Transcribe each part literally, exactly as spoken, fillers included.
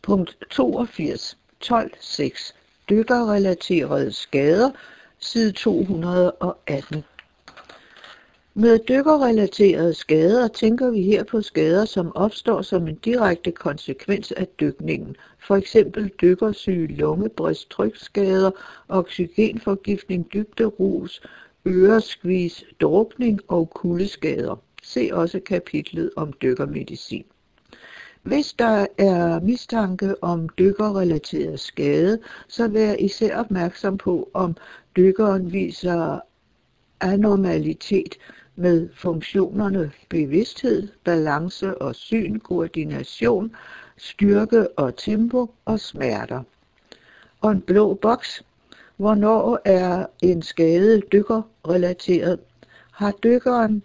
Punkt toogfirs, tolv seks. Dykkerrelaterede skader, side to hundrede og atten. Med dykkerrelaterede skader tænker vi her på skader, som opstår som en direkte konsekvens af dykningen, for eksempel dykkersyge, lungebrist, trykskader, oxygenforgiftning, dybderus, øreskvis, drukning og kuldeskader. Se også kapitlet om dykkermedicin. Hvis der er mistanke om dykkerrelateret skade, så vær især opmærksom på, om dykkeren viser anormalitet med funktionerne bevidsthed, balance og syn, koordination, styrke og tempo og smerter. Og en blå boks. Hvornår er en skade dykkerrelateret? Har dykkeren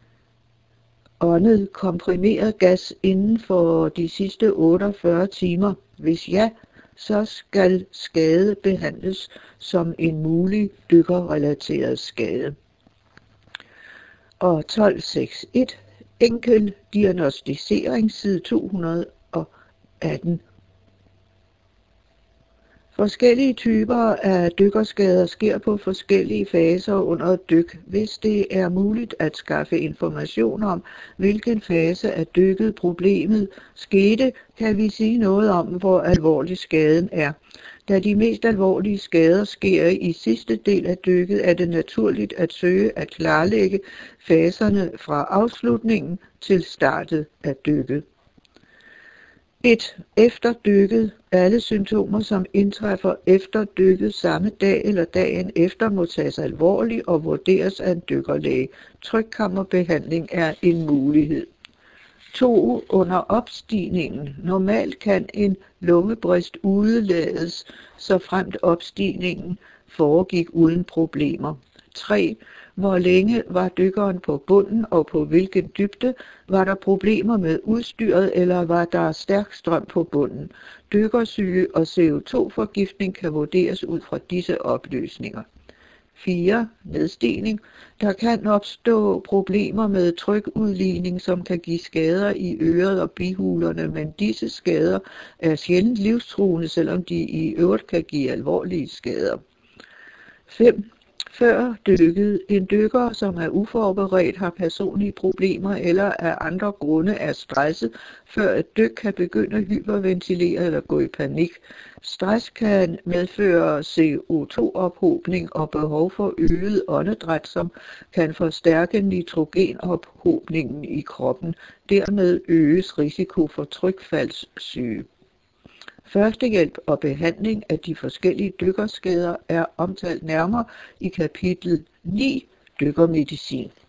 åndet komprimeret gas inden for de sidste otteogfyrre timer? Hvis ja, så skal skade behandles som en mulig dykkerrelateret skade. Og tolv seks et. Enkel diagnostisering, side to hundrede og atten. Forskellige typer af dykkerskader sker på forskellige faser under et dyk. Hvis det er muligt at skaffe information om, hvilken fase af dykket problemet skete, kan vi sige noget om, hvor alvorlig skaden er. Da de mest alvorlige skader sker i sidste del af dykket, er det naturligt at søge at klarlægge faserne fra afslutningen til startet af dykket. et. Efter dykket. Alle symptomer, som indtræffer efter dykket samme dag eller dagen efter, må tages alvorligt og vurderes af en dykkerlæge. Trykkammerbehandling er en mulighed. to. Under opstigningen. Normalt kan en lungebrist udelades, såfremt opstigningen foregik uden problemer. tre. Hvor længe var dykkeren på bunden og på hvilken dybde? Var der problemer med udstyret, eller var der stærk strøm på bunden? Dykkersyge og C O to forgiftning kan vurderes ud fra disse oplysninger. fire. Nedstigning. Der kan opstå problemer med trykudligning, som kan give skader i øret og bihulerne, men disse skader er sjældent livstruende, selvom de i øvrigt kan give alvorlige skader. fem. Før dykket. En dykker, som er uforberedt, har personlige problemer eller af andre grunde er stresset, før et dyk kan begynde at hyperventilere eller gå i panik. Stress kan medføre C O to ophobning og behov for øget åndedræt, som kan forstærke nitrogenophobningen i kroppen. Dermed øges risiko for trykfaldssyge. Førstehjælp og behandling af de forskellige dykkerskader er omtalt nærmere i kapitel ni, dykkermedicin.